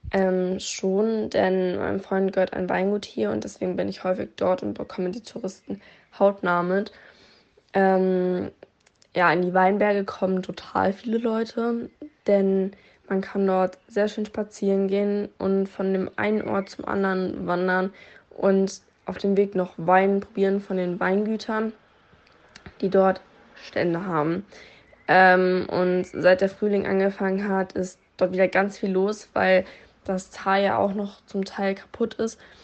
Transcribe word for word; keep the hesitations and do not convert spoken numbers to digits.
Ähm, schon, denn meinem Freund gehört ein Weingut hier und deswegen bin ich häufig dort und bekomme die Touristen hautnah mit. Ähm, ja, in die Weinberge kommen total viele Leute, denn man kann dort sehr schön spazieren gehen und von dem einen Ort zum anderen wandern und auf dem Weg noch Wein probieren von den Weingütern, die dort Stände haben. Ähm, und seit der Frühling angefangen hat, ist dort wieder ganz viel los, weil das Tal ja auch noch zum Teil kaputt ist